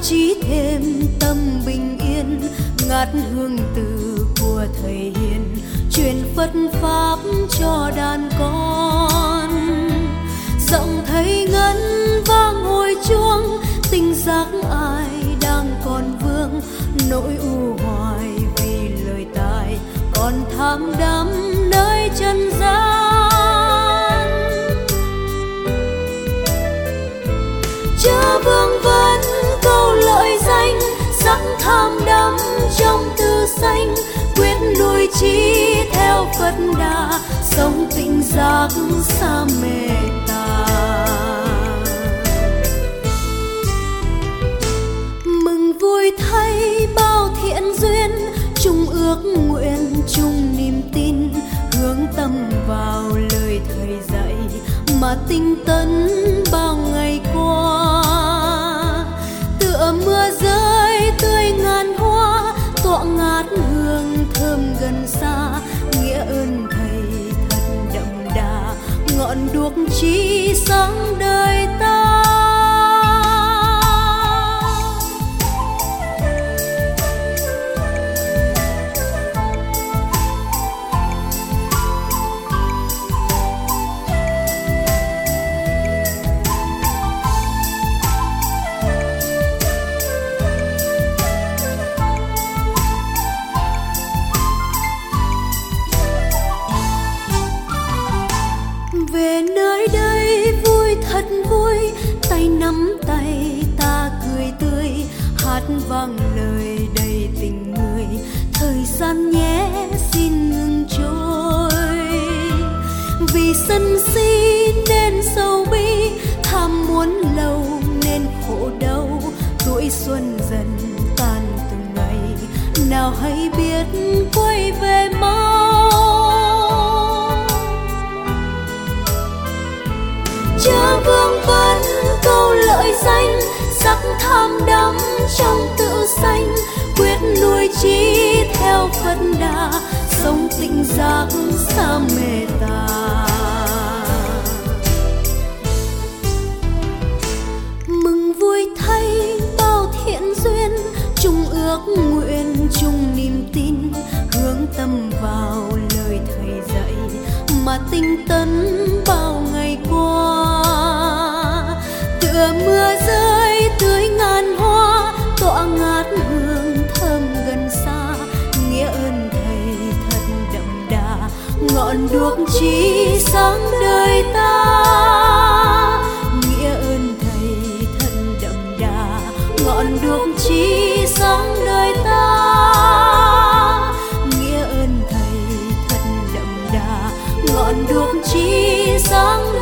chí thêm tâm bình yên, ngát hương từ của thầy hiền, truyền Phật pháp cho đàn con. Giọng thầy ngân vang hồi chuông, tình giác ai đang còn vương, nỗi u hoài vì lời tài còn tham đắm nơi trần gian. Chớ vương vấn câu lợi danh, sắc tham đắm trong tư xanh, quyết nuôi trí theo Phật đà, sống tịnh giác xa mê tà. Mừng vui thay bao thiện duyên, chung ước nguyện chung niềm tin, hướng tâm vào lời thầy dạy mà tinh tấn bao ngày qua. Tựa mưa rơi tươi ngàn hoa, tọa ngát hương thơm gần xa, nghĩa ơn thầy thật đậm đà, ngọn đuốc chí sáng đời ta. Về nơi đây vui thật vui, tay nắm tay ta cười tươi, hát vang lời đầy tình người, thời gian nhé xin ngừng trôi. Vì sân si nên sầu bi, tham muốn lâu nên khổ đau, tuổi xuân dần tan từng ngày, nào hay biết quay về mau. Chớ vương vấn câu lợi danh, sắc tham đắm trong tự sanh, quyết nuôi trí theo Phật đà, sống tịnh giác xa mê tà. Mừng vui thay bao thiện duyên, chung ước nguyện chung niềm tin, hướng tâm vào lời thầy dạy mà tinh tấn bao ngày qua. Tựa mưa rơi tưới ngàn hoa, tọa ngát hương thơm gần xa, nghĩa ơn thầy thật đậm đà, ngọn đuốc chí sáng đời ta. Nghĩa ơn thầy thật đậm đà, ngọn đuốc chí sáng đời ta. Nghĩa ơn thầy thật đậm đà, ngọn đuốc chí sáng